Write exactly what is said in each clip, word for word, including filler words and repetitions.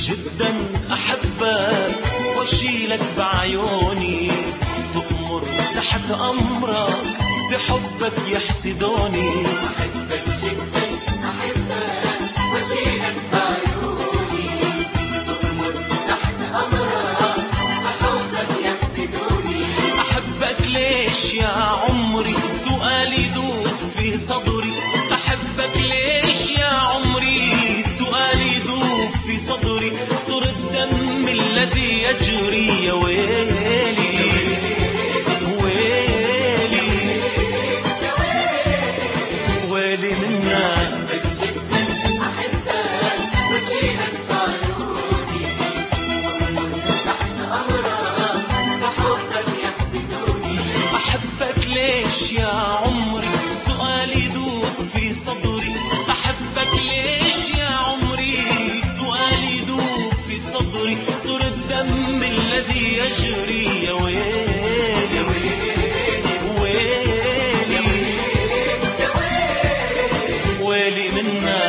جدا أحبك واشيلك بعيوني، تأمر تحت أمرك بحبك يحسدوني. أحبك جدا أحبك واشيلك بعيوني، تأمر تحت أمرك بحبك يحسدوني. أحبك ليش يا عمري سؤالي دوب في صدري، أحبك ليش يا عمري سؤالي دوب في صدري. صور الدم الذي يجري يا ويلي ويلي ويلي منا. أحبك جدا أحبك واشيلك بعيوني، تأمر تحت أمرك بحبك يحسدوني. أحبك ليش يا عمري سؤالي دوب في صدري، أحبك ليش يا عمري سؤالي دوب في صدري. صور الدم الذي يجري يا ويلي ويلي ويلي منا.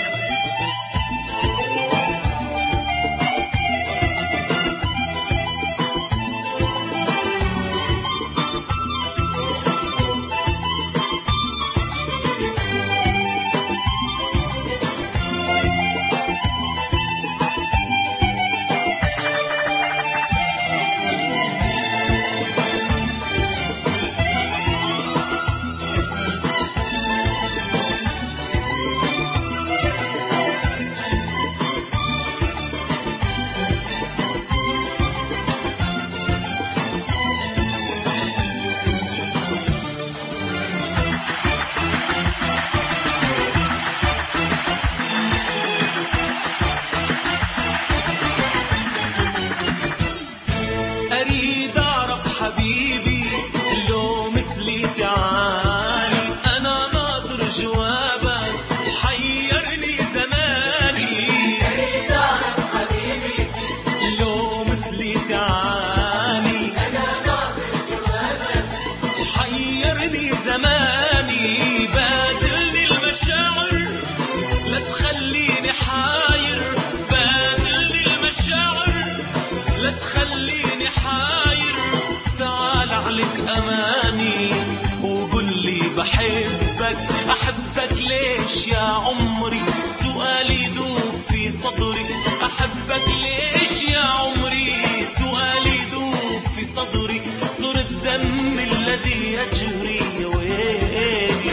أريد أعرف حبيبي لو مثلي تعاني، أنا ناطر جوابك حيرني زماني. أريد أعرف حبيبي لو مثلي تعاني، أنا ناطر جوابك حيرني زماني. بادلني المشاعر لا تخليني حاير، بادلني المشاعر لا تخليني حاير. تعال عليك أماني وقل لي بحبك. أحبك ليش يا عمري سؤالي دوب في صدري، أحبك ليش يا عمري سؤالي دوب في صدري. صور الدم الذي يجري يا ويلي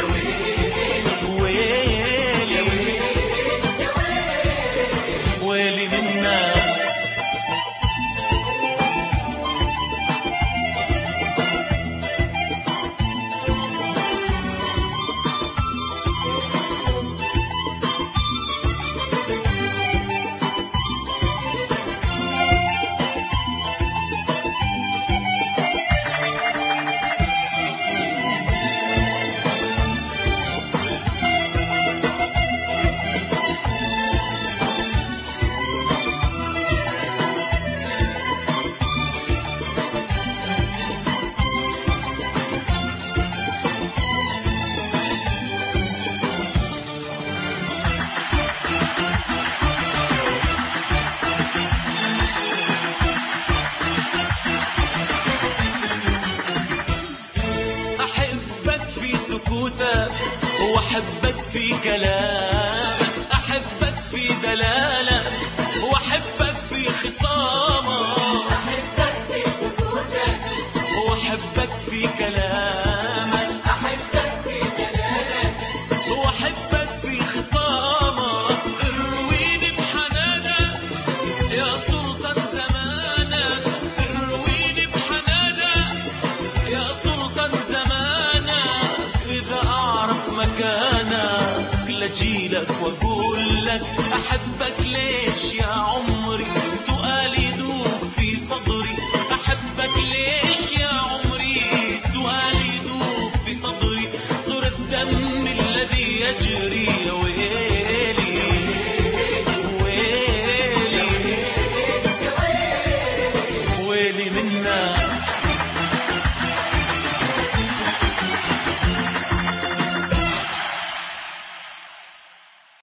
ويلي ويلي منا. أحبك في سكوتك وأحبك في كلامك،